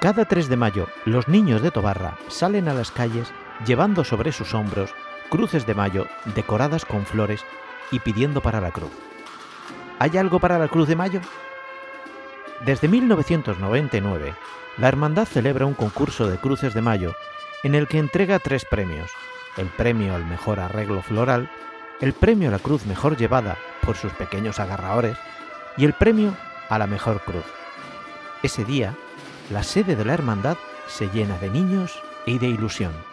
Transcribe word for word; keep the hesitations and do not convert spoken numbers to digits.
Cada tres de mayo, los niños de Tobarra salen a las calles llevando sobre sus hombros cruces de mayo decoradas con flores y pidiendo para la cruz. ¿Hay algo para la Cruz de Mayo? Desde mil novecientos noventa y nueve, la Hermandad celebra un concurso de cruces de mayo en el que entrega tres premios: el premio al mejor arreglo floral, el premio a la cruz mejor llevada por sus pequeños agarradores y el premio a la mejor cruz. Ese día, la sede de la Hermandad se llena de niños y de ilusión.